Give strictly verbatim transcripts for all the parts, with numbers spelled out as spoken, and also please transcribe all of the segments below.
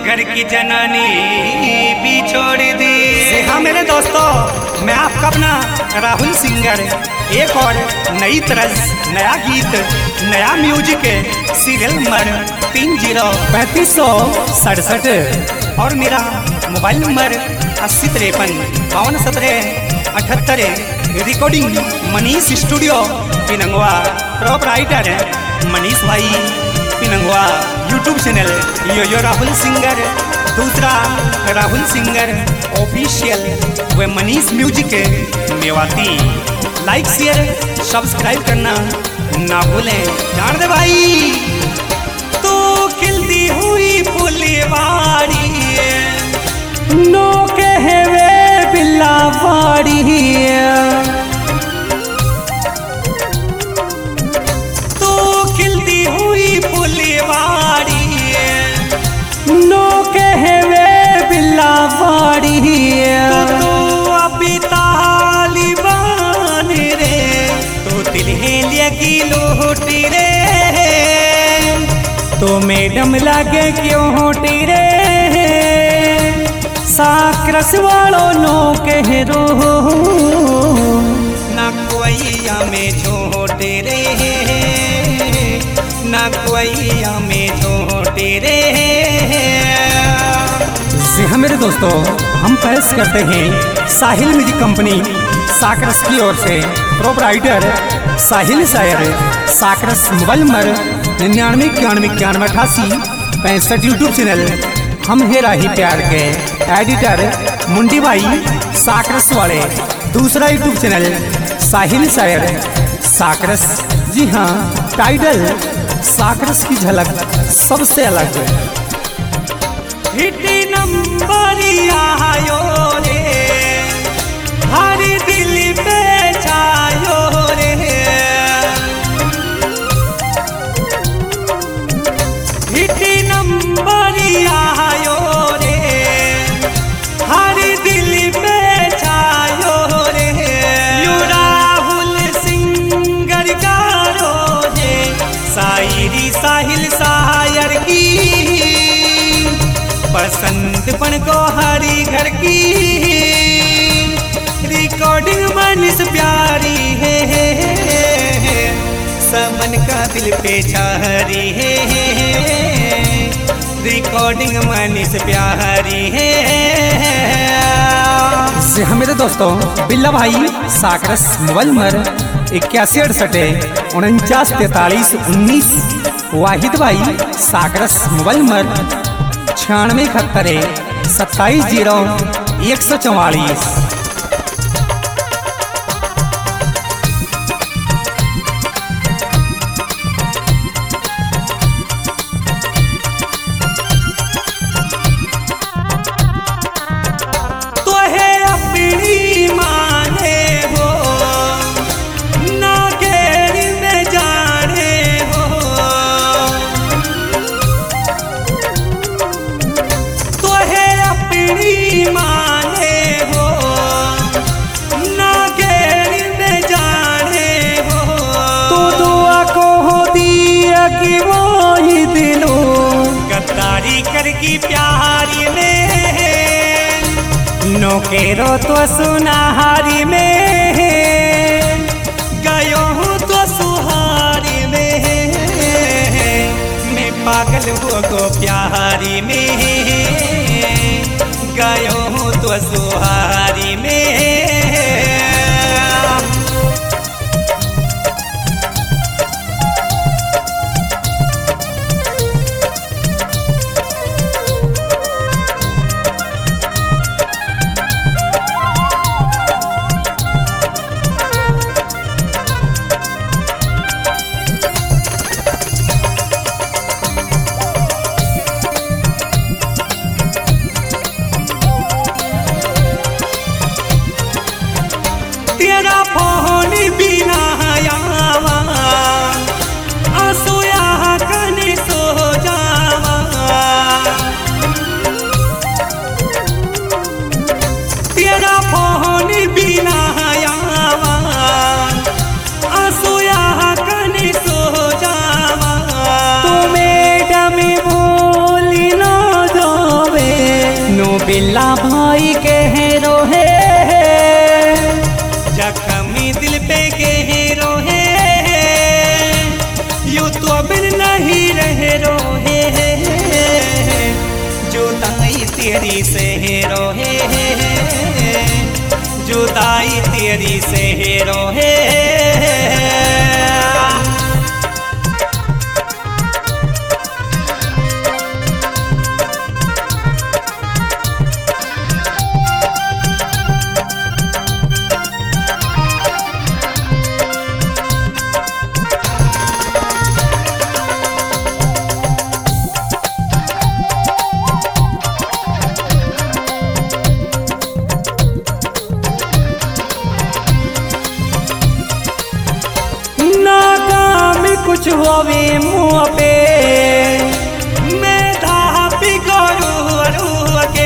घर की जननी भी छोड़ दी। हाँ मेरे दोस्तों, मैं आपका अपना राहुल सिंगर एक और नई तरह नया गीत नया म्यूजिक सीरियल नंबर तीन जीरो पैंतीस सौ सड़सठ और मेरा मोबाइल नंबर अस्सी तिरपन बावन सत्रह अठहत्तर। Recording Manish studio Pinangwa. Proprietor Manish भाई पिनंगवा। यूट्यूब चैनल यो यो राहुल सिंगर, दूसरा राहुल सिंगर ऑफिशियल व Manish music Mewati. Like share subscribe करना ना भूलें। जान दे भाई तू खिलती हुई फुलवाड़ी नो कहवे बिल्लावाड़ी। तू खिलती हुई फुलवाड़ी नो कहवे बिल्लावाड़ी। तो अभी तालिबान रे तो दिल हेलिया की लोटी रे। तो मैडम लागे क्यों होटी रे साक्रस वालों नो कह रो ना कोई में छोटे रे ना कोई में छोटे रे। जी हाँ मेरे दोस्तों, हम पेश करते हैं साहिल म्यूजिक कंपनी साक्रस की ओर से। प्रोपराइटर साहिल शायर। साक्रस मोबाइल नंबर निन्यानवे इक्यानवे इक्यानवे अठासी पैंसठ। यूट्यूब चैनल हम है राही प्यार के। एडिटर मुंडी भाई साक्रस वाले। दूसरा यूट्यूब चैनल साहिल शायर साक्रस। जी हाँ, टाइटल साक्रस की झलक सबसे अलग। हिट नंबर आयो रे हर दिल पे छायो रे। हिट नंबर आयो रे हर दिल पे छायो रे। यू राहुल सिंगर गारो रे शायरी साहिल शायर की। पसंद पन को हरी घर की। रिकॉर्डिंग मनीष प्यारी है सबन का दिल पे छारी है। रिकॉर्डिंग मनीष प्यारी है। जी हाँ मेरे दोस्तों, बिल्ला भाई साक्रस मोबाइल नंबर इक्यासी अड़सठ उनचास तैतालीस उन्नीस। वाहिद भाई साक्रस मोबाइल नंबर छियानवे इकहत्तर सत्ताईस जीरो एक सौ चौवालीस। तो है अपनी माने हो ना घेर में जाने हो। तो है अपनी माने हो ना घेर में जाने हो। तो दुआ को हो दिया कि वो ही दिलों गद्दारी करगी प्यारी में। नो केरो तो सुनाहारी में गयो हूँ तो सुहारी में। मैं पागल हो गो प्यारी में गयो हूँ तो सुहारी में। बिल्ला भाई के हीरो है, जख्मी दिल पे के हीरो है, यू तो बिन नहीं रहे रोहे, जुदाई तेरी से हीरो है, जुदाई तेरी से हीरो है। कुछ होवे मुँह पे मैं धापी करू के,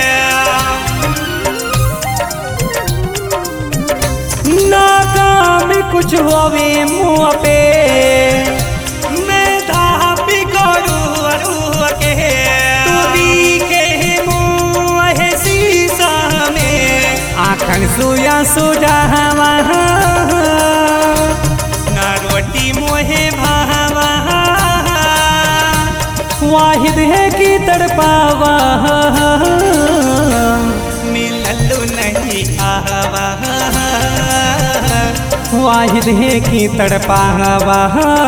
नाकाम कुछ होवे मुँह पे मैं धापी करू के, तू के मुँह शीशा में आँखन सुया सुजा रोटी मोहे भावा, वाहिद है कि तड़पावा, मिललू नहीं आवा, वाहिद है कि तड़पावा।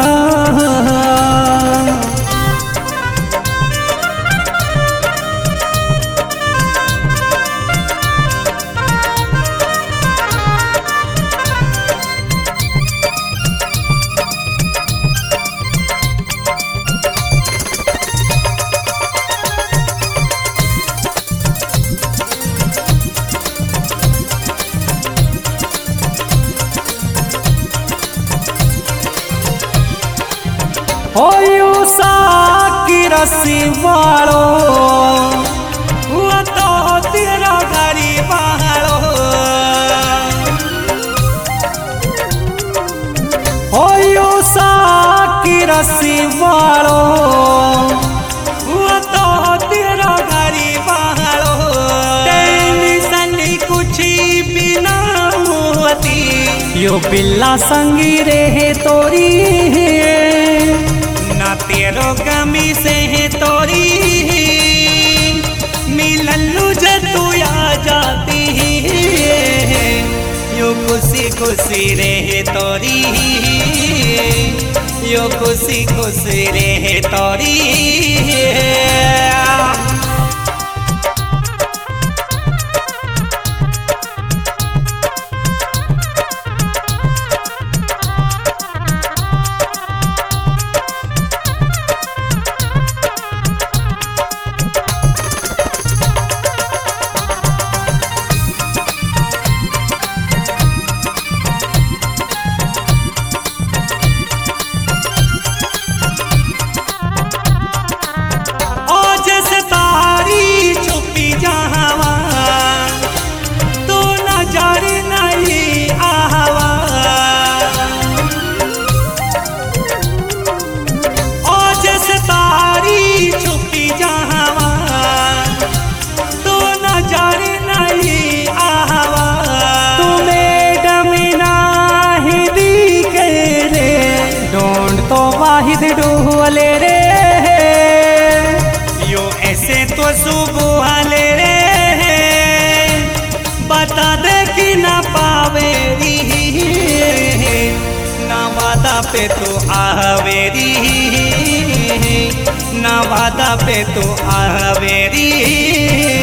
ओयो साकी रसी वालो वो तो तेरा घरी वालो, ओयो साकी रसी वालो वो तो तेरा घरी वालो, टेंशन कुछ भी ना होती, यो बिल्ला संगी रहे तोरी, ना तेरो कमी से है तोरी, मिललू जतू आ जाती, यो खुशी खुशी रहे तोरी, यो खुशी खुशी रहे तोरी। वाहिद डूले रे, यो ऐसे तो सुबह ले रे, बता दे कि ना पावेरी, ना वादा पे तो आवेरी, ना वादा पे तो आवेरी।